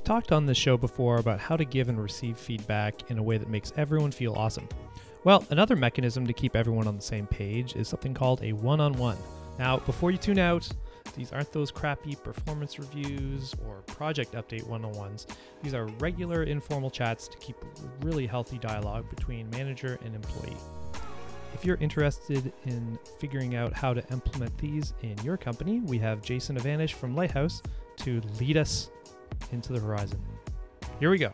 talked on this show before about how to give and receive feedback in a way that makes everyone feel awesome. Well, another mechanism to keep everyone on the same page is something called a one-on-one. Now, before you tune out, these aren't those crappy performance reviews or project update one-on-ones. These are regular informal chats to keep really healthy dialogue between manager and employee. If you're interested in figuring out how to implement these in your company, we have Jason Avanish from Lighthouse to lead us into the horizon. Here we go.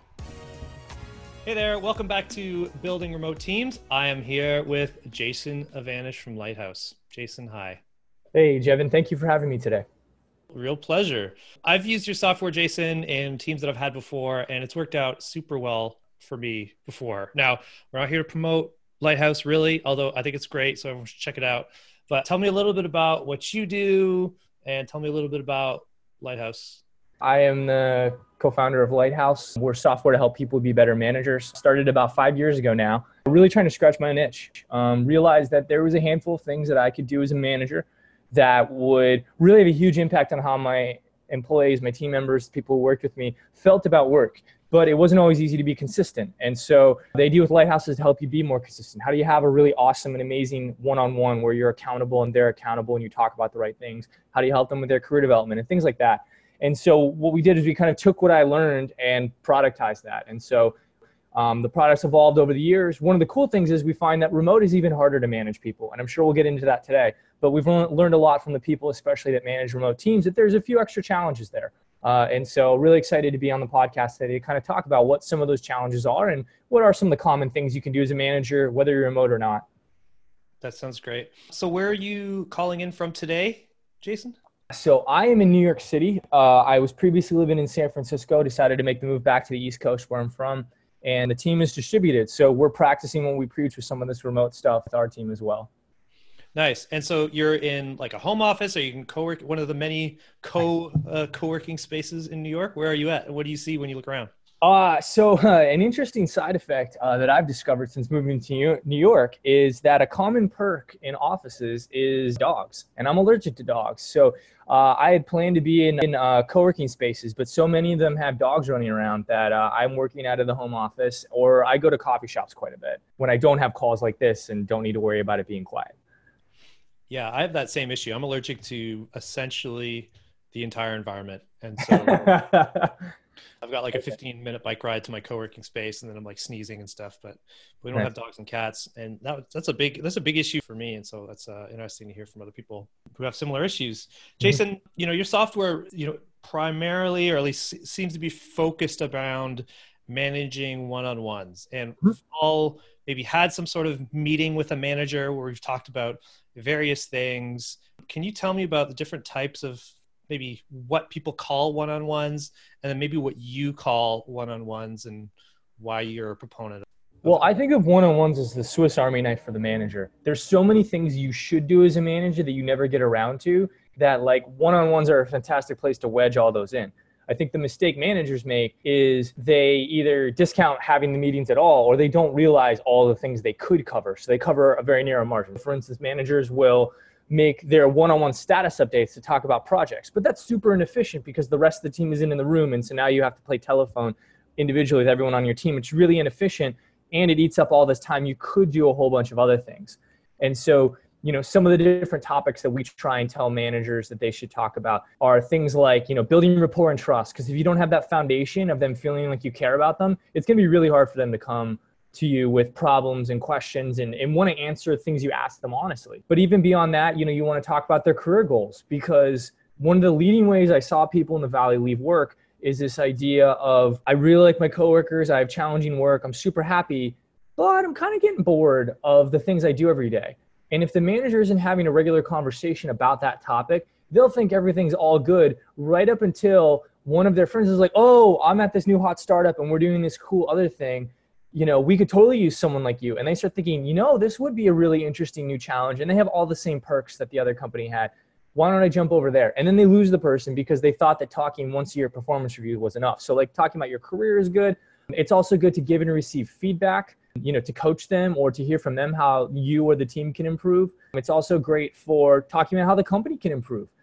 Hey there, welcome back to Building Remote Teams. I am here with Jason Avanish from Lighthouse. Jason, hi. Hey, Jevin, thank you for having me today. Real pleasure. I've used your software, Jason, in teams that I've had before, and it's worked out super well for me before. Now, we're not here to promote Lighthouse, really, although I think it's great, so everyone should check it out. But tell me a little bit about what you do, and tell me a little bit about Lighthouse. I am the co-founder of Lighthouse. We're software to help people be better managers. Started about 5 years ago now. Really trying to scratch my niche. Realized that there was a handful of things that I could do as a manager that would really have a huge impact on how my employees, my team members, people who worked with me felt about work. But it wasn't always easy to be consistent. And so the idea with Lighthouse is to help you be more consistent. How do you have a really awesome and amazing one-on-one where you're accountable and they're accountable and you talk about the right things? How do you help them with their career development and things like that? And so what we did is we kind of took what I learned and productized that. And so the product's evolved over the years. One of the cool things is we find that remote is even harder to manage people. And I'm sure we'll get into that today. But we've learned a lot from the people, especially that manage remote teams, that there's a few extra challenges there. And so really excited to be on the podcast today to kind of talk about what some of those challenges are and what are some of the common things you can do as a manager, whether you're remote or not. That sounds great. So where are you calling in from today, Jason? So I am in New York City. I was previously living in San Francisco, decided to make the move back to the East Coast where I'm from. And the team is distributed. So we're practicing what we preach with some of this remote stuff with our team as well. Nice. And so you're in like a home office, or you can co-work, one of the many co-working spaces in New York? Where are you at? What do you see when you look around? An interesting side effect that I've discovered since moving to New York is that a common perk in offices is dogs, and I'm allergic to dogs. So I had planned to be in co-working spaces, but so many of them have dogs running around that I'm working out of the home office, or I go to coffee shops quite a bit when I don't have calls like this and don't need to worry about it being quiet. Yeah, I have that same issue. I'm allergic to essentially the entire environment. And so I've got like a 15-minute bike ride to my co-working space, and then I'm like sneezing and stuff, but we don't have dogs and cats. And that's a big issue for me. And so that's interesting to hear from other people who have similar issues. Jason, your software, primarily, or at least seems to be focused around managing one-on-ones, and we've all maybe had some sort of meeting with a manager where we've talked about various things. Can you tell me about the different types of maybe what people call one-on-ones, and then maybe what you call one-on-ones and why you're a proponent of it? Well, I think of one-on-ones as the Swiss Army knife for the manager. There's so many things you should do as a manager that you never get around to, that like one-on-ones are a fantastic place to wedge all those in. I think the mistake managers make is they either discount having the meetings at all, or they don't realize all the things they could cover. So they cover a very narrow margin. For instance, managers will make their one-on-one status updates to talk about projects, but that's super inefficient because the rest of the team isn't in the room. And so now you have to play telephone individually with everyone on your team. It's really inefficient, and it eats up all this time. You could do a whole bunch of other things. And so some of the different topics that we try and tell managers that they should talk about are things like, building rapport and trust. Because if you don't have that foundation of them feeling like you care about them, it's going to be really hard for them to come to you with problems and questions and want to answer things you ask them honestly. But even beyond that, you want to talk about their career goals, because one of the leading ways I saw people in the Valley leave work is this idea of, I really like my coworkers, I have challenging work, I'm super happy, but I'm kind of getting bored of the things I do every day. And if the manager isn't having a regular conversation about that topic, they'll think everything's all good right up until one of their friends is like, oh, I'm at this new hot startup and we're doing this cool other thing. We could totally use someone like you. And they start thinking, this would be a really interesting new challenge. And they have all the same perks that the other company had. Why don't I jump over there? And then they lose the person because they thought that talking once a year performance review was enough. So like talking about your career is good. It's also good to give and receive feedback, to coach them or to hear from them how you or the team can improve. It's also great for talking about how the company can improve.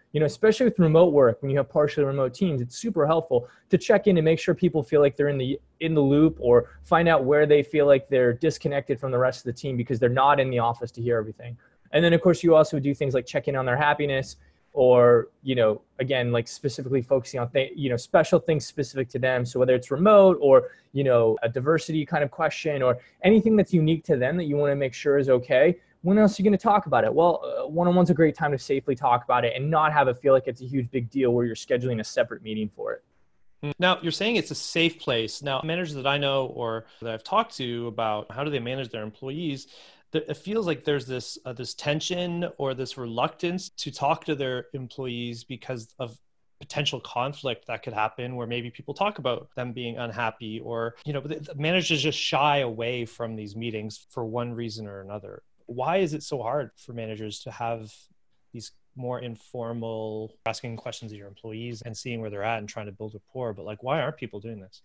Especially with remote work, when you have partially remote teams, it's super helpful to check in and make sure people feel like they're in the loop, or find out where they feel like they're disconnected from the rest of the team because they're not in the office to hear everything. And then of course you also do things like check in on their happiness, or, again, like specifically focusing on special things specific to them. So whether it's remote or, a diversity kind of question, or anything that's unique to them that you want to make sure is okay. When else are you going to talk about it? Well, one-on-one's a great time to safely talk about it and not have it feel like it's a huge big deal where you're scheduling a separate meeting for it. Now, you're saying it's a safe place. Now, managers that I know or that I've talked to about how do they manage their employees, it feels like there's this tension or this reluctance to talk to their employees because of potential conflict that could happen, where maybe people talk about them being unhappy, or, the managers just shy away from these meetings for one reason or another. Why is it so hard for managers to have these more informal asking questions of your employees and seeing where they're at and trying to build rapport? But why aren't people doing this?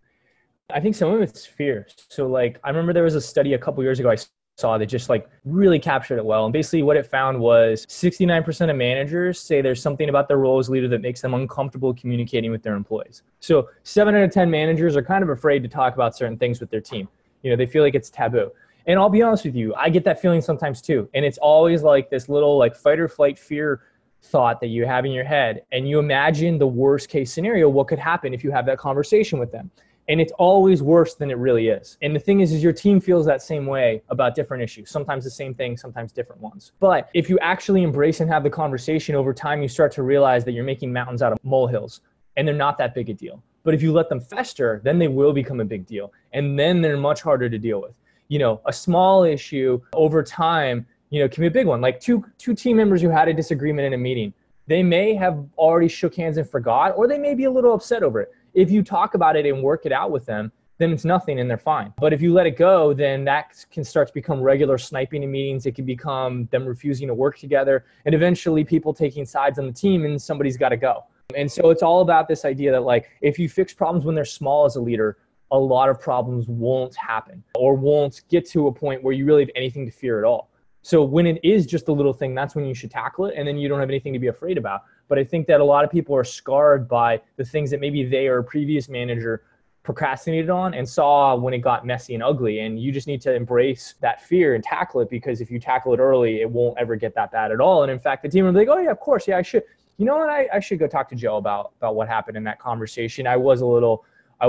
I think some of it's fear. So I remember there was a study a couple years ago I saw that just really captured it well. And basically what it found was 69% of managers say there's something about their role as leader that makes them uncomfortable communicating with their employees. So 7 out of 10 managers are kind of afraid to talk about certain things with their team. They feel like it's taboo. And I'll be honest with you, I get that feeling sometimes too. And it's always like this little fight or flight fear thought that you have in your head. And you imagine the worst case scenario, what could happen if you have that conversation with them. And it's always worse than it really is. And the thing is your team feels that same way about different issues. Sometimes the same thing, sometimes different ones. But if you actually embrace and have the conversation over time, you start to realize that you're making mountains out of molehills, and they're not that big a deal. But if you let them fester, then they will become a big deal. And then they're much harder to deal with. A small issue over time, can be a big one. Like two team members who had a disagreement in a meeting, they may have already shook hands and forgot, or they may be a little upset over it. If you talk about it and work it out with them, then it's nothing and they're fine. But if you let it go, then that can start to become regular sniping in meetings. It can become them refusing to work together, and eventually people taking sides on the team, and somebody's got to go. And so it's all about this idea that if you fix problems when they're small as a leader, a lot of problems won't happen or won't get to a point where you really have anything to fear at all. So when it is just a little thing, that's when you should tackle it, and then you don't have anything to be afraid about. But I think that a lot of people are scarred by the things that maybe they or a previous manager procrastinated on and saw when it got messy and ugly. And you just need to embrace that fear and tackle it, because if you tackle it early, it won't ever get that bad at all. And in fact, the team will be like, oh yeah, of course. Yeah, I should. You know what? I should go talk to Joe about what happened in that conversation. I was a little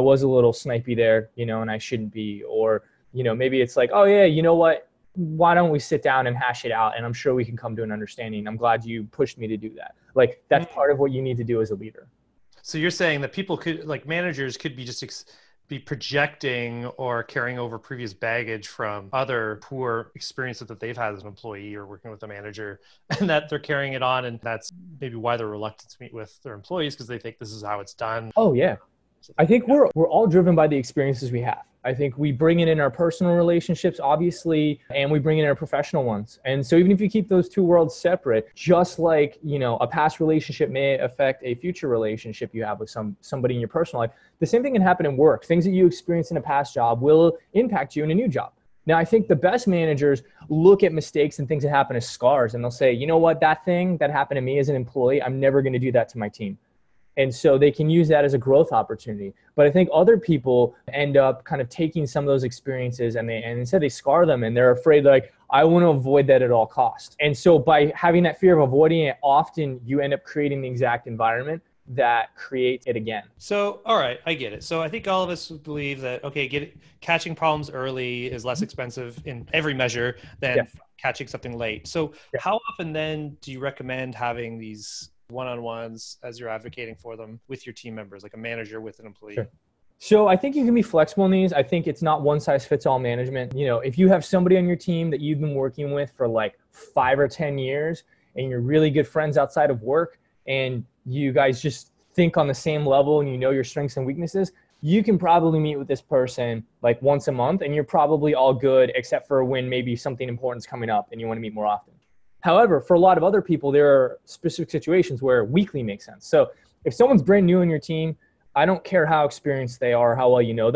snipey there, and I shouldn't be. Or, maybe it's like, oh yeah, you know what? Why don't we sit down and hash it out? And I'm sure we can come to an understanding. I'm glad you pushed me to do that. That's part of what you need to do as a leader. So you're saying that people could, managers could be just be projecting or carrying over previous baggage from other poor experiences that they've had as an employee or working with a manager, and that they're carrying it on. And that's maybe why they're reluctant to meet with their employees, because they think this is how it's done. Oh yeah. I think we're all driven by the experiences we have. I think we bring it in our personal relationships, obviously, and we bring it in our professional ones. And so even if you keep those two worlds separate, just like, a past relationship may affect a future relationship you have with somebody in your personal life, the same thing can happen in work. Things that you experience in a past job will impact you in a new job. Now, I think the best managers look at mistakes and things that happen as scars, and they'll say, you know what, that thing that happened to me as an employee, I'm never going to do that to my team. And so they can use that as a growth opportunity. But I think other people end up kind of taking some of those experiences and instead they scar them, and they're afraid, I want to avoid that at all costs. And so by having that fear of avoiding it, often you end up creating the exact environment that creates it again. So, all right, I get it. So I think all of us believe that, okay, catching problems early is less expensive in every measure than catching something late. So how often then do you recommend having these one-on-ones as you're advocating for them with your team members, like a manager with an employee? Sure. So I think you can be flexible in these. I think it's not one size fits all management. If you have somebody on your team that you've been working with for 5 or 10 years and you're really good friends outside of work and you guys just think on the same level and your strengths and weaknesses, you can probably meet with this person once a month and you're probably all good, except for when maybe something important is coming up and you want to meet more often. However, for a lot of other people, there are specific situations where weekly makes sense. So if someone's brand new on your team, I don't care how experienced they are, how well you know them,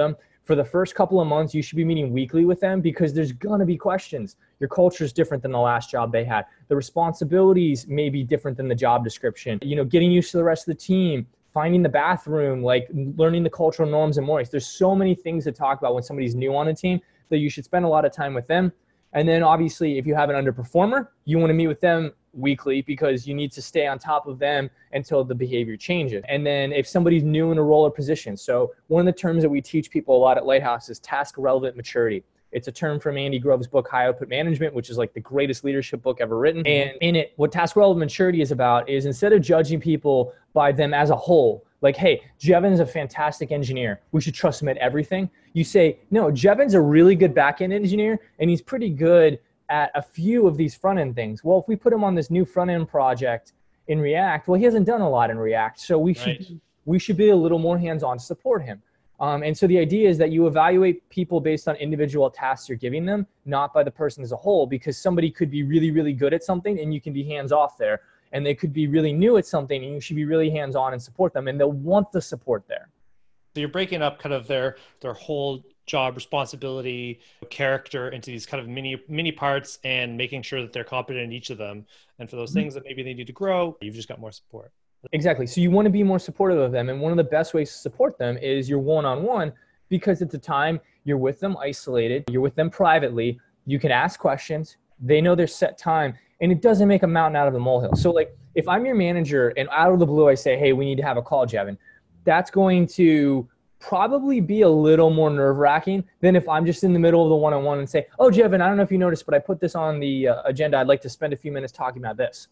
For the first couple of months, you should be meeting weekly with them because there's going to be questions. Your culture is different than the last job they had. The responsibilities may be different than the job description. Getting used to the rest of the team, finding the bathroom, like learning the cultural norms and mores. There's so many things to talk about when somebody's new on a team that you should spend a lot of time with them. And then obviously, if you have an underperformer, you want to meet with them weekly because you need to stay on top of them until the behavior changes. And then if somebody's new in a role or position, so one of the terms that we teach people a lot at Lighthouse is task relevant maturity. It's a term from Andy Grove's book, High Output Management, which is like the greatest leadership book ever written. And in it, what task relevant maturity is about is instead of judging people by them as a whole, like, hey, Jevon's a fantastic engineer, we should trust him at everything. You say, no, Jevon's a really good back-end engineer, and he's pretty good at a few of these front-end things. Well, if we put him on this new front-end project in React, well, he hasn't done a lot in React, so we should be a little more hands-on to support him. And so the idea is that you evaluate people based on individual tasks you're giving them, not by the person as a whole, because somebody could be really, really good at something and you can be hands-off there. And they could be really new at something and you should be really hands-on and support them, and they'll want the support there. So you're breaking up kind of their whole job responsibility, character into these kind of mini parts and making sure that they're competent in each of them. And for those things that maybe they need to grow, you've just got more support. Exactly. So you want to be more supportive of them. And one of the best ways to support them is your one-on-one, because at the time you're with them isolated, you're with them privately, you can ask questions, they know their set time, and it doesn't make a mountain out of a molehill. So like if I'm your manager and out of the blue I say, hey, we need to have a call, Jevon, that's going to probably be a little more nerve-wracking than if I'm just in the middle of the one-on-one and say, oh, Jevon, I don't know if you noticed, but I put this on the agenda. I'd like to spend a few minutes talking about this.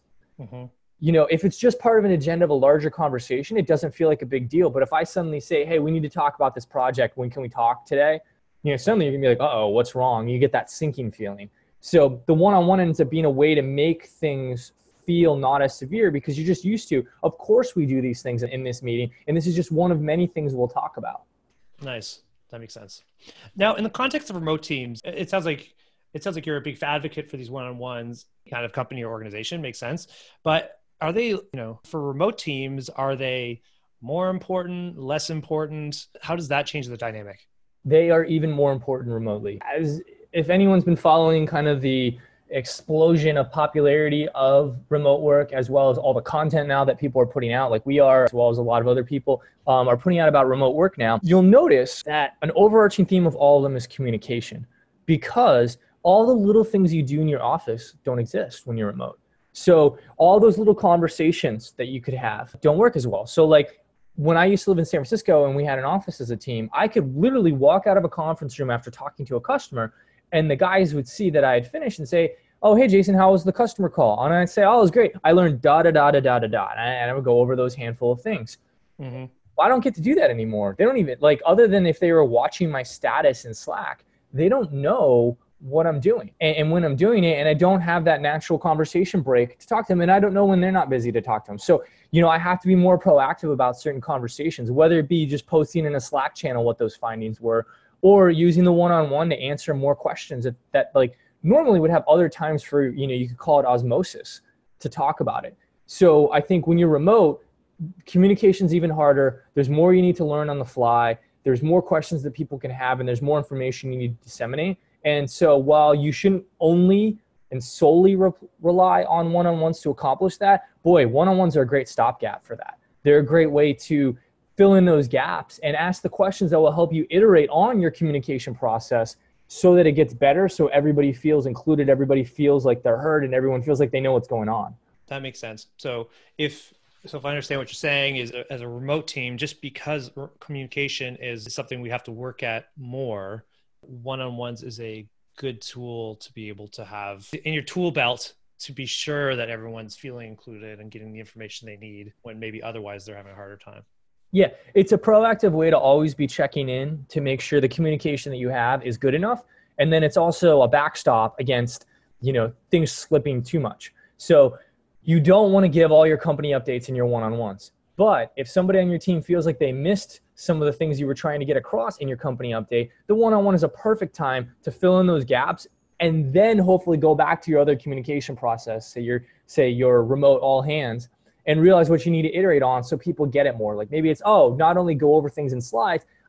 If it's just part of an agenda of a larger conversation, it doesn't feel like a big deal. But if I suddenly say, hey, we need to talk about this project, when can we talk today? Suddenly you're gonna be like, uh-oh, what's wrong? You get that sinking feeling. So the one-on-one ends up being a way to make things feel not as severe because you're just used to, of course we do these things in this meeting, and this is just one of many things we'll talk about. Nice. That makes sense. Now, in the context of remote teams, it sounds like you're a big advocate for these one-on-ones kind of company or organization. Makes sense. But are they, for remote teams, are they more important, less important? How does that change the dynamic? They are even more important remotely. As if anyone's been following kind of the explosion of popularity of remote work, as well as all the content now that people are putting out, like we are, as well as a lot of other people are putting out about remote work now, you'll notice that an overarching theme of all of them is communication, because all the little things you do in your office don't exist when you're remote. So all those little conversations that you could have don't work as well. So like when I used to live in San Francisco and we had an office as a team, I could literally walk out of a conference room after talking to a customer, and the guys would see that I had finished and say, oh, hey, Jason, how was the customer call? And I'd say, oh, it was great. I learned da-da-da-da-da-da-da. And I would go over those handful of things. Well, I don't get to do that anymore. They don't even, other than if they were watching my status in Slack, they don't know what I'm doing and when I'm doing it. And I don't have that natural conversation break to talk to them. And I don't know when they're not busy to talk to them. So, I have to be more proactive about certain conversations, whether it be just posting in a Slack channel what those findings were, or using the one-on-one to answer more questions that normally would have other times for, you could call it osmosis to talk about it. So I think when you're remote, communication's even harder. There's more you need to learn on the fly. There's more questions that people can have, and there's more information you need to disseminate. And so while you shouldn't only and solely rely on one-on-ones to accomplish that, boy, one-on-ones are a great stopgap for that. They're a great way to fill in those gaps and ask the questions that will help you iterate on your communication process so that it gets better, so everybody feels included, everybody feels like they're heard, and everyone feels like they know what's going on. That makes sense. So if I understand what you're saying is as a remote team, just because communication is something we have to work at more, one-on-ones is a good tool to be able to have in your tool belt to be sure that everyone's feeling included and getting the information they need when maybe otherwise they're having a harder time. Yeah, it's a proactive way to always be checking in to make sure the communication that you have is good enough. And then it's also a backstop against, things slipping too much. So you don't want to give all your company updates in your one-on-ones. But if somebody on your team feels like they missed some of the things you were trying to get across in your company update, the one-on-one is a perfect time to fill in those gaps and then hopefully go back to your other communication process, say your remote all hands, and realize what you need to iterate on so people get it more. Like maybe it's, not only go over things in slides,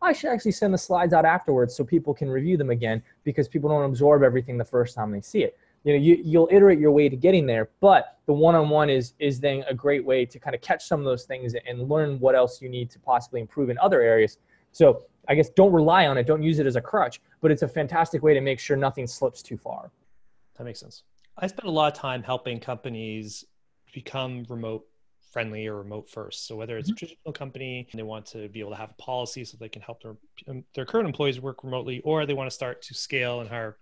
I should actually send the slides out afterwards so people can review them again, because people don't absorb everything the first time they see it. You'll iterate your way to getting there, but the one-on-one is then a great way to kind of catch some of those things and learn what else you need to possibly improve in other areas. So I guess don't rely on it, don't use it as a crutch, but it's a fantastic way to make sure nothing slips too far. That makes sense. I spend a lot of time helping companies become remote friendly or remote first. So whether it's a traditional company and they want to be able to have a policy so they can help their current employees work remotely, or they want to start to scale and hire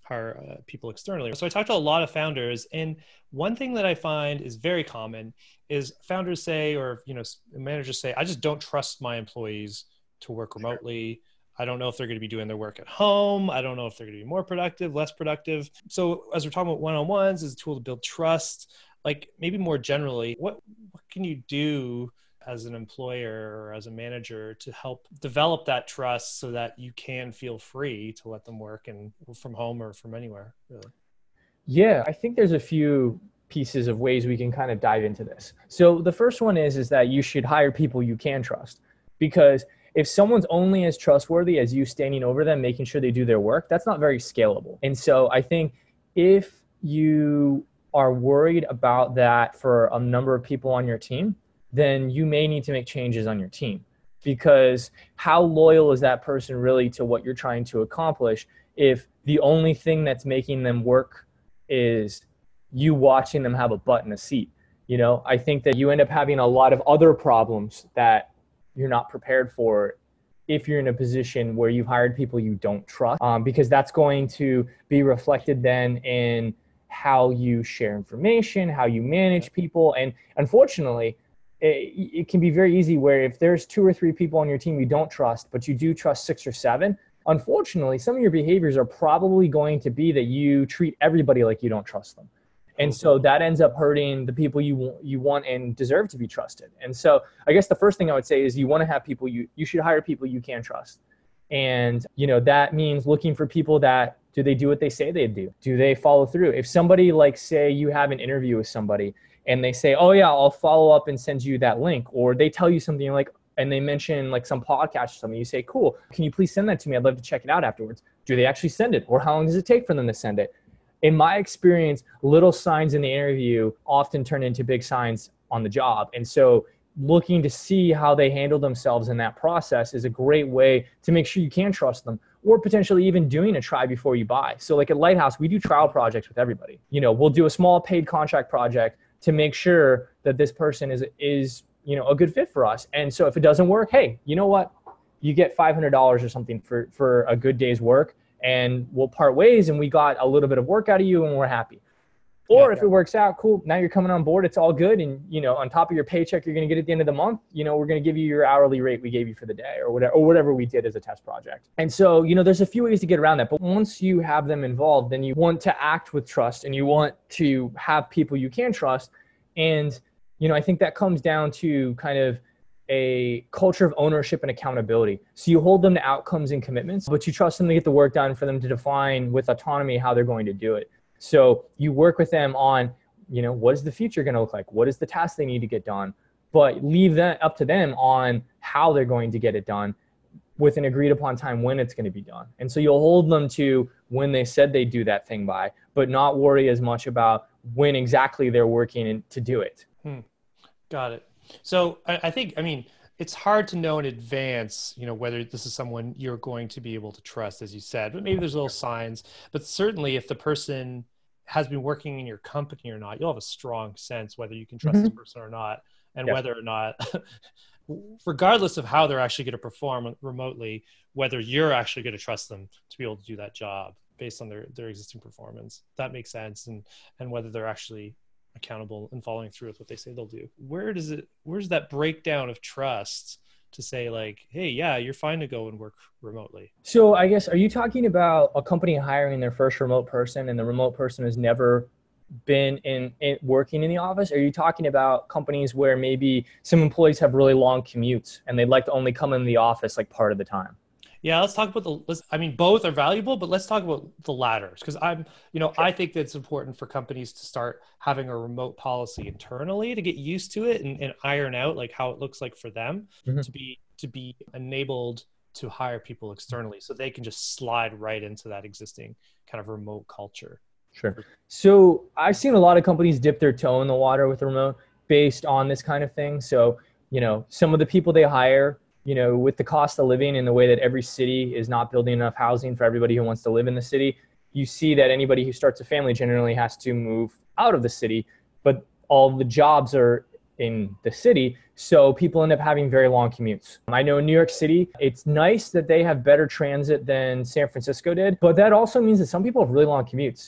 people externally. So I talked to a lot of founders, and one thing that I find is very common is founders say, or managers say, I just don't trust my employees to work remotely. I don't know if they're going to be doing their work at home. I don't know if they're going to be more productive, less productive. So as we're talking about one-on-ones as a tool to build trust, like maybe more generally, what can you do as an employer or as a manager to help develop that trust so that you can feel free to let them work and from home or from anywhere, really? Yeah, I think there's a few pieces of ways we can kind of dive into this. So the first one is that you should hire people you can trust, because if someone's only as trustworthy as you standing over them, making sure they do their work, that's not very scalable. And so I think if you are worried about that for a number of people on your team, then you may need to make changes on your team, because how loyal is that person really to what you're trying to accomplish if the only thing that's making them work is you watching them have a butt in a seat? I think that you end up having a lot of other problems that you're not prepared for if you're in a position where you've hired people you don't trust, because that's going to be reflected then in how you share information, how you manage people. And unfortunately, it can be very easy where if there's 2 or 3 people on your team you don't trust, but you do trust 6 or 7, unfortunately, some of your behaviors are probably going to be that you treat everybody like you don't trust them. And so that ends up hurting the people you want and deserve to be trusted. And so I guess the first thing I would say is you want to have people, you should hire people you can trust. And, that means looking for people that, do they do what they say they do? Do they follow through? If somebody, like, say you have an interview with somebody and they say, oh yeah, I'll follow up and send you that link, or they tell you something like, and they mention like some podcast or something, you say, cool, can you please send that to me? I'd love to check it out afterwards. Do they actually send it? Or how long does it take for them to send it? In my experience, little signs in the interview often turn into big signs on the job. And so looking to see how they handle themselves in that process is a great way to make sure you can trust them, or potentially even doing a try before you buy. So like at Lighthouse, we do trial projects with everybody. We'll do a small paid contract project to make sure that this person is a good fit for us. And so if it doesn't work, hey, you know what? You get $500 or something for a good day's work, and we'll part ways and we got a little bit of work out of you and we're happy. Or if it works out, cool, now you're coming on board, it's all good. And, on top of your paycheck you're going to get at the end of the month, we're going to give you your hourly rate we gave you for the day, or whatever we did as a test project. And so, there's a few ways to get around that. But once you have them involved, then you want to act with trust and you want to have people you can trust. And, I think that comes down to kind of a culture of ownership and accountability. So you hold them to outcomes and commitments, but you trust them to get the work done, for them to define with autonomy how they're going to do it. So you work with them on, what is the future going to look like? What is the task they need to get done? But leave that up to them on how they're going to get it done with an agreed upon time when it's going to be done. And so you'll hold them to when they said they'd do that thing by, but not worry as much about when exactly they're working to do it. Got it. So I think, it's hard to know in advance, whether this is someone you're going to be able to trust, as you said, but maybe there's little signs. But certainly if the person has been working in your company or not, you'll have a strong sense whether you can trust this person or not, and whether or not, regardless of how they're actually going to perform remotely, whether you're actually going to trust them to be able to do that job based on their existing performance. That makes sense. And whether they're actually accountable and following through with what they say they'll do. Where's that breakdown of trust to say like, hey, yeah, you're fine to go and work remotely? So I guess, are you talking about a company hiring their first remote person and the remote person has never been in working in the office? Or are you talking about companies where maybe some employees have really long commutes and they'd like to only come in the office like part of the time? Yeah, let's talk about both are valuable, but let's talk about the latter, because I think that it's important for companies to start having a remote policy internally to get used to it and iron out like how it looks like for them to be enabled to hire people externally so they can just slide right into that existing kind of remote culture. Sure. So I've seen a lot of companies dip their toe in the water with remote based on this kind of thing. So, some of the people they hire, with the cost of living and the way that every city is not building enough housing for everybody who wants to live in the city, you see that anybody who starts a family generally has to move out of the city, but all the jobs are in the city. So people end up having very long commutes. I know in New York City, it's nice that they have better transit than San Francisco did, but that also means that some people have really long commutes.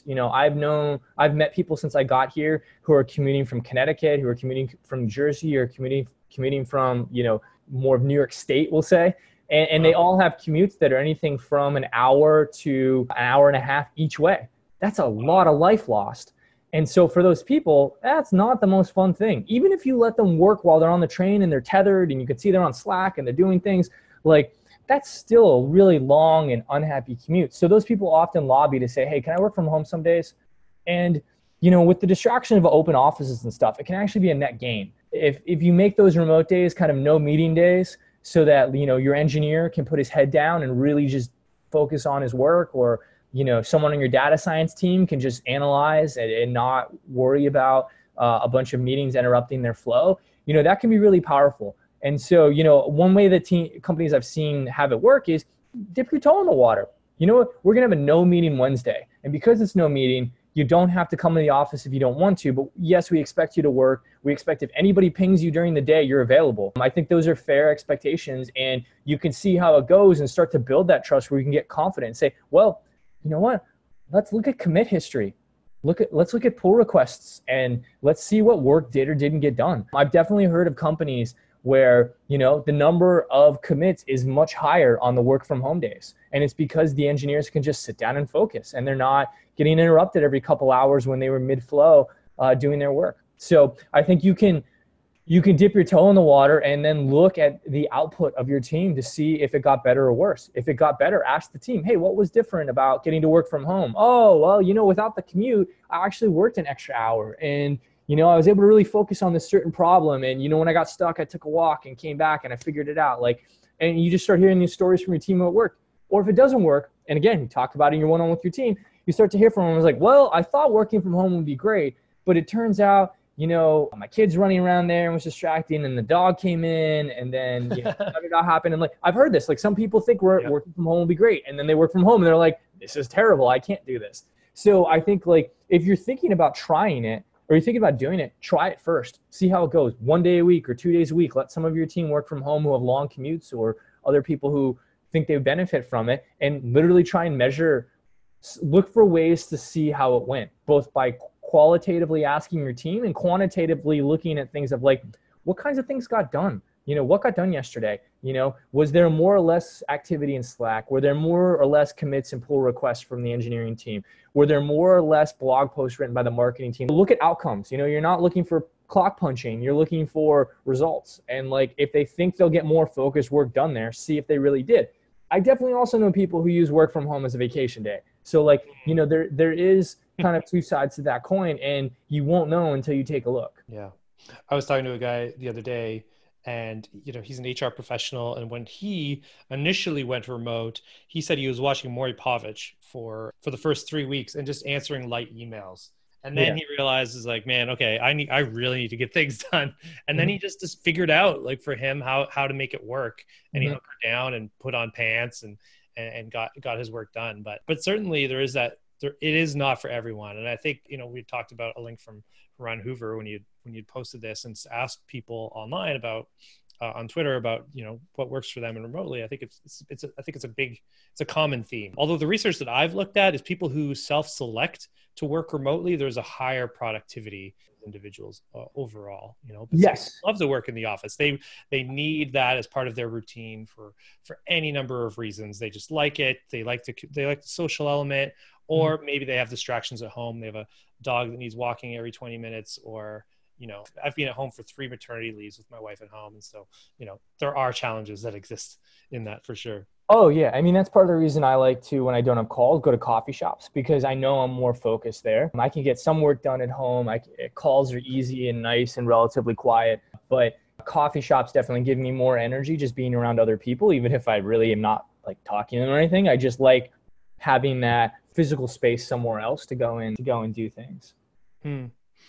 I've met people since I got here who are commuting from Connecticut, who are commuting from New Jersey, or commuting from, more of New York State, we'll say. And they all have commutes that are anything from an hour to an hour and a half each way. That's a lot of life lost. And so for those people, that's not the most fun thing. Even if you let them work while they're on the train and they're tethered and you can see they're on Slack and they're doing things, like that's still a really long and unhappy commute. So those people often lobby to say, hey, can I work from home some days? And, with the distraction of open offices and stuff, it can actually be a net gain. If you make those remote days kind of no meeting days so that, your engineer can put his head down and really just focus on his work, or someone on your data science team can just analyze and not worry about a bunch of meetings interrupting their flow, that can be really powerful. And so, one way that companies I've seen have it work is dip your toe in the water. We're going to have a no meeting Wednesday. And because it's no meeting, you don't have to come to the office if you don't want to. But yes, we expect you to work. We expect if anybody pings you during the day, you're available. I think those are fair expectations. And you can see how it goes and start to build that trust where you can get confident and say, well, you know what? Let's look at commit history. Let's look at pull requests and let's see what work did or didn't get done. I've definitely heard of companies where, the number of commits is much higher on the work from home days. And it's because the engineers can just sit down and focus and they're not getting interrupted every couple hours when they were mid-flow doing their work. So I think you can dip your toe in the water and then look at the output of your team to see if it got better or worse. If it got better, ask the team, hey, what was different about getting to work from home? Oh, well, without the commute, I actually worked an extra hour and, I was able to really focus on this certain problem. And, when I got stuck, I took a walk and came back and I figured it out. And you just start hearing these stories from your team at work. Or if it doesn't work, and again, you talk about it in your one-on-one with your team, you start to hear from them. It's like, well, I thought working from home would be great, but it turns out, my kid's running around there and was distracting and the dog came in and then, how did that happen? And I've heard this, some people think working from home will be great. And then they work from home and they're like, this is terrible. I can't do this. So I think if you're thinking about trying it or you're thinking about doing it, try it first, see how it goes 1 day a week or 2 days a week. Let some of your team work from home who have long commutes or other people who think they benefit from it and literally try and look for ways to see how it went, both by qualitatively asking your team and quantitatively looking at things of what kinds of things got done? What got done yesterday? Was there more or less activity in Slack? Were there more or less commits and pull requests from the engineering team? Were there more or less blog posts written by the marketing team? Look at outcomes. You're not looking for clock punching. You're looking for results. And if they think they'll get more focused work done there, see if they really did. I definitely also know people who use work from home as a vacation day. So there is kind of two sides to that coin and you won't know until you take a look. Yeah. I was talking to a guy the other day and, he's an HR professional. And when he initially went remote, he said he was watching Maury Povich for the first 3 weeks and just answering light emails. And then he realizes man, okay, I really need to get things done. And then he just figured out for him how to make it work. And he hunkered down and put on pants and got his work done. But certainly there is that. It is not for everyone. And I think, we talked about a link from Ron Hoover when you'd posted this and asked people online about, on Twitter about, what works for them and remotely. I think it's a common theme. Although the research that I've looked at is people who self-select to work remotely, there's a higher productivity of individuals overall, but yes, love to work in the office. They need that as part of their routine for any number of reasons. They just like it. They like the social element. Or maybe they have distractions at home. They have a dog that needs walking every 20 minutes or, I've been at home for 3 maternity leaves with my wife at home. And so, there are challenges that exist in that for sure. Oh yeah. I mean, that's part of the reason I like to, when I don't have calls, go to coffee shops because I know I'm more focused there. I can get some work done at home. Calls are easy and nice and relatively quiet, but Coffee shops definitely give me more energy just being around other people, even if I really am not like talking to them or anything. I just like having that physical space somewhere else to go and do things. Hmm.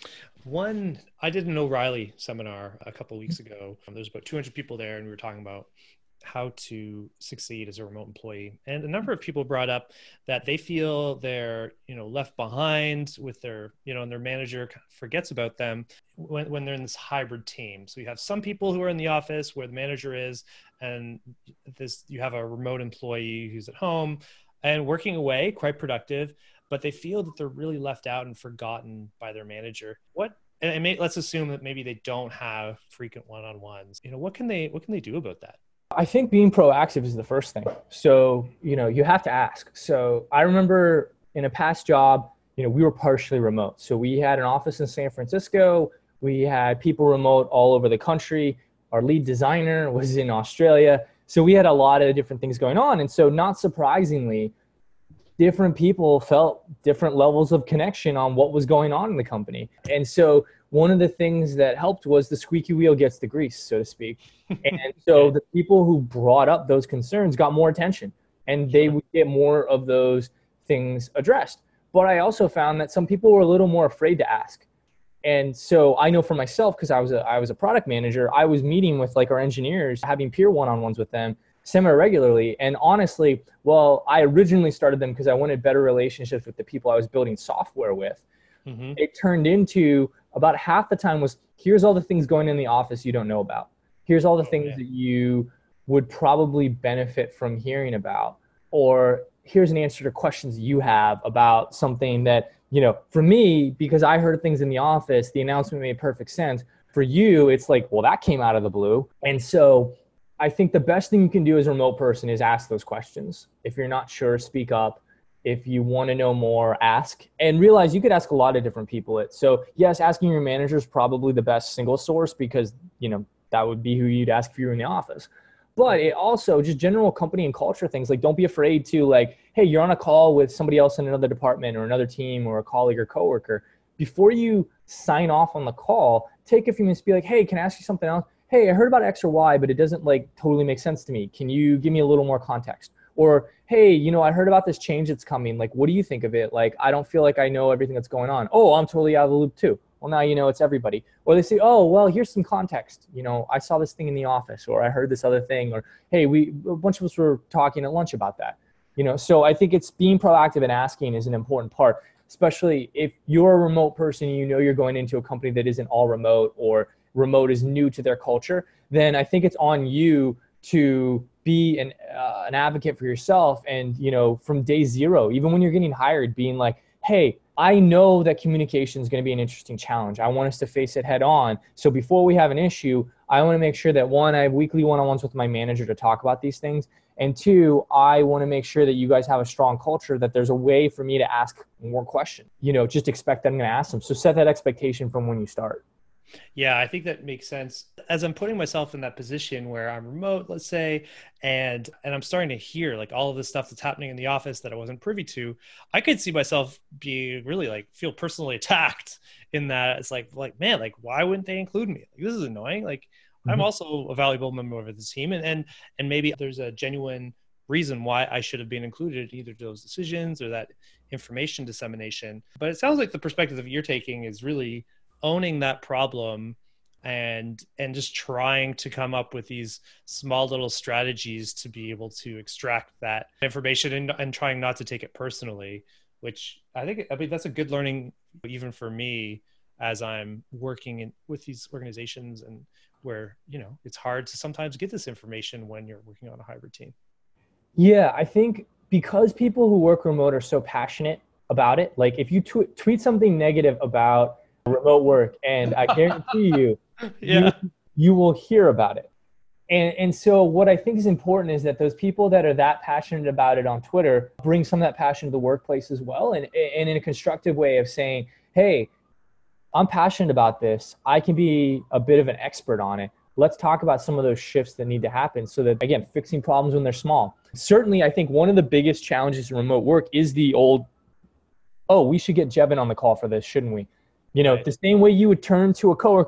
I did an O'Reilly seminar a couple of weeks ago. There's about 200 people there, and we were talking about how to succeed as a remote employee. And a number of people brought up that they feel they're, left behind with their, and their manager forgets about them when they're in this hybrid team. So you have some people who are in the office where the manager is, and you have a remote employee who's at home and working away, quite productive, but they feel that they're really left out and forgotten by their manager. Let's assume that maybe they don't have frequent one-on-ones. What can they do about that? I think being proactive is the first thing. So, you have to ask. So I remember in a past job, we were partially remote. So we had an office in San Francisco. We had people remote all over the country. Our lead designer was in Australia. So we had a lot of different things going on. And so not surprisingly, different people felt different levels of connection on what was going on in the company. And so one of the things that helped was the squeaky wheel gets the grease, so to speak. And so the people who brought up those concerns got more attention, and they would get more of those things addressed. But I also found that some people were a little more afraid to ask. And so I know for myself, because I was a product manager, I was meeting with like our engineers, having peer one-on-ones with them semi-regularly. And honestly, I originally started them because I wanted better relationships with the people I was building software with. Mm-hmm. It turned into about half the time was, here's all the things going in the office you don't know about. Here's all the things that you would probably benefit from hearing about. Or here's an answer to questions you have about something that, for me, because I heard things in the office, the announcement made perfect sense. For you, it's like, well, that came out of the blue. And so I think the best thing you can do as a remote person is ask those questions. If you're not sure, speak up. If you want to know more, ask, and realize you could ask a lot of different people. So yes, asking your manager is probably the best single source because, that would be who you'd ask if you were in the office. But it also just general company and culture things, like don't be afraid to hey, you're on a call with somebody else in another department or another team or a colleague or coworker. Before you sign off on the call, take a few minutes to be like, hey, can I ask you something else? Hey, I heard about X or Y, but it doesn't totally make sense to me. Can you give me a little more context? Or, hey, I heard about this change that's coming. What do you think of it? I don't feel like I know everything that's going on. Oh, I'm totally out of the loop too. Well, now it's everybody. Or they say, oh, well, here's some context. I saw this thing in the office, or I heard this other thing, or hey, a bunch of us were talking at lunch about that. So I think it's being proactive and asking is an important part, especially if you're a remote person, you're going into a company that isn't all remote or remote is new to their culture, then I think it's on you to be an advocate for yourself. And, from day zero, even when you're getting hired, being like, hey, I know that communication is going to be an interesting challenge. I want us to face it head on. So before we have an issue, I want to make sure that one, I have weekly one-on-ones with my manager to talk about these things. And two, I want to make sure that you guys have a strong culture, that there's a way for me to ask more questions. Just expect that I'm going to ask them. So set that expectation from when you start. Yeah, I think that makes sense. As I'm putting myself in that position where I'm remote, let's say, and I'm starting to hear all of this stuff that's happening in the office that I wasn't privy to, I could see myself be really feel personally attacked in that. It's man, why wouldn't they include me? This is annoying. I'm also a valuable member of the team, and maybe there's a genuine reason why I should have been included either to those decisions or that information dissemination. But it sounds like the perspective that you're taking is really owning that problem and just trying to come up with these small little strategies to be able to extract that information and trying not to take it personally, which I mean that's a good learning even for me as I'm working with these organizations and where it's hard to sometimes get this information when you're working on a hybrid team. Yeah, I think because people who work remote are so passionate about it, if you tweet something negative about remote work, and I guarantee you, you will hear about it. And so what I think is important is that those people that are that passionate about it on Twitter bring some of that passion to the workplace as well. And in a constructive way of saying, hey, I'm passionate about this. I can be a bit of an expert on it. Let's talk about some of those shifts that need to happen so that, again, fixing problems when they're small. Certainly, I think one of the biggest challenges in remote work is the old, oh, we should get Jevin on the call for this, shouldn't we? The same way you would turn to a coworker,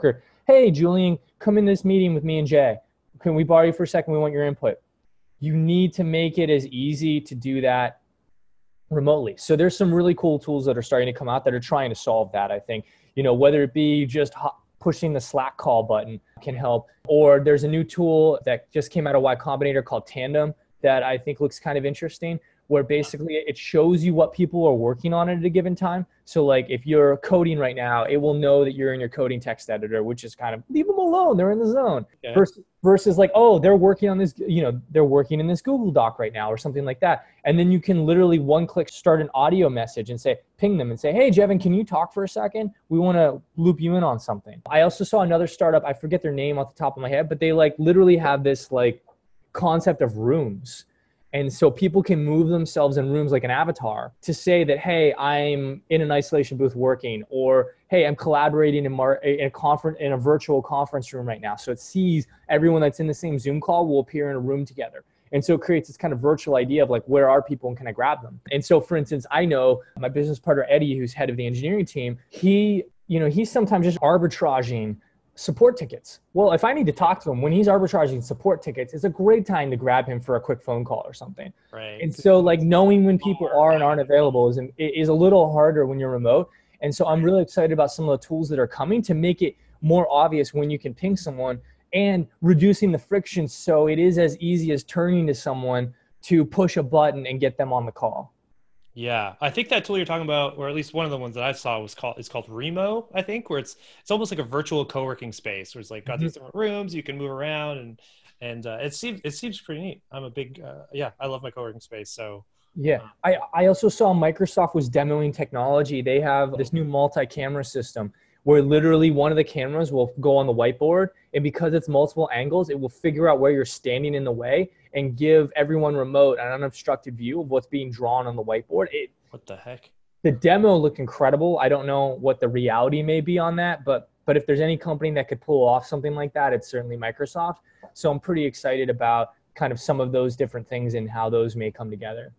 hey, Julian, come in this meeting with me and Jay. Can we borrow you for a second? We want your input. You need to make it as easy to do that remotely. So there's some really cool tools that are starting to come out that are trying to solve that. I think, whether it be just pushing the Slack call button can help, or there's a new tool that just came out of Y Combinator called Tandem that I think looks kind of interesting, where basically it shows you what people are working on at a given time. So like if you're coding right now, it will know that you're in your coding text editor, which is kind of leave them alone. They're in the zone. Yeah. Versus like, oh, they're working on this, they're working in this Google Doc right now or something like that. And then you can literally one click start an audio message and say, ping them and say, hey, Jevin, can you talk for a second? We want to loop you in on something. I also saw another startup. I forget their name off the top of my head, but they like literally have this like concept of rooms. And so people can move themselves in rooms like an avatar to say that, hey, I'm in an isolation booth working, or hey, I'm collaborating in a virtual conference room right now. So it sees everyone that's in the same Zoom call will appear in a room together. And so it creates this kind of virtual idea of like, where are people and can I grab them? And so for instance, I know my business partner, Eddie, who's head of the engineering team, he's sometimes just arbitraging support tickets. Well, if I need to talk to him when he's arbitraging support tickets, it's a great time to grab him for a quick phone call or something. Right. And so like knowing when people are and aren't available is a little harder when you're remote. And so I'm really excited about some of the tools that are coming to make it more obvious when you can ping someone and reducing the friction. So it is as easy as turning to someone to push a button and get them on the call. Yeah, I think that tool you're talking about, or at least one of the ones that I saw is called Remo, I think, where it's almost like a virtual co-working space where it's like got these different rooms you can move around, and it seems pretty neat. I'm a big I love my co-working space. So yeah, I also saw Microsoft was demoing technology. They have this new multi-camera system where literally one of the cameras will go on the whiteboard, and because it's multiple angles, it will figure out where you're standing in the way and give everyone remote an unobstructed view of what's being drawn on the whiteboard. What the heck? The demo looked incredible. I don't know what the reality may be on that, but if there's any company that could pull off something like that, it's certainly Microsoft. So I'm pretty excited about kind of some of those different things and how those may come together.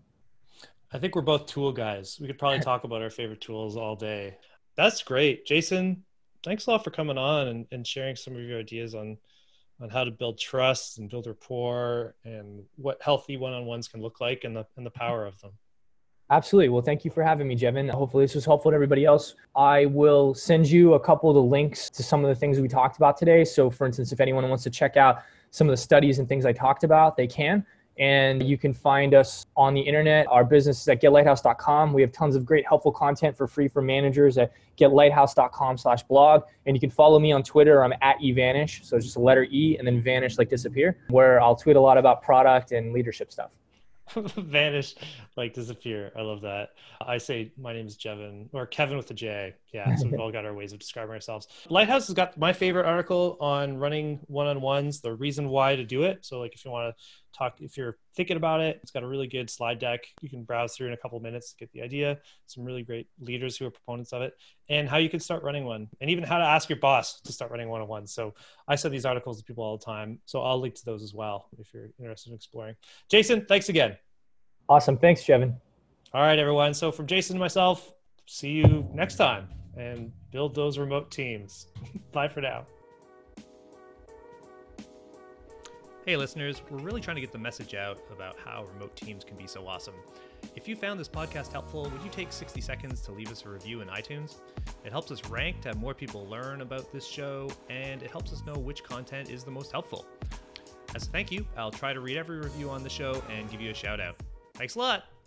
I think we're both tool guys. We could probably talk about our favorite tools all day. That's great. Jason, thanks a lot for coming on and sharing some of your ideas on how to build trust and build rapport and what healthy one-on-ones can look like and the power of them. Absolutely. Well, thank you for having me, Jevin. Hopefully this was helpful to everybody else. I will send you a couple of the links to some of the things we talked about today. So for instance, if anyone wants to check out some of the studies and things I talked about, they can. And you can find us on the internet. Our business is at getlighthouse.com. We have tons of great helpful content for free for managers at getlighthouse.com/blog. And you can follow me on Twitter. I'm at eVanish. So it's just a letter E and then vanish like disappear, where I'll tweet a lot about product and leadership stuff. Vanish like disappear. I love that. I say my name is Jevin, or Kevin with a J. Yeah, so we've all got our ways of describing ourselves. Lighthouse has got my favorite article on running one-on-ones, the reason why to do it. So like if you want to talk, if you're thinking about it, it's got a really good slide deck you can browse through in a couple of minutes to get the idea. Some really great leaders who are proponents of it, and how you can start running one, and even how to ask your boss to start running one-on-ones. So I send these articles to people all the time, so I'll link to those as well if you're interested in exploring. Jason, thanks again. Awesome. Thanks, Jevin. All right, everyone. So from Jason and myself, see you next time and build those remote teams. Bye for now. Hey listeners, we're really trying to get the message out about how remote teams can be so awesome. If you found this podcast helpful, would you take 60 seconds to leave us a review in iTunes? It helps us rank to have more people learn about this show, and it helps us know which content is the most helpful. As a thank you, I'll try to read every review on the show and give you a shout out. Thanks a lot.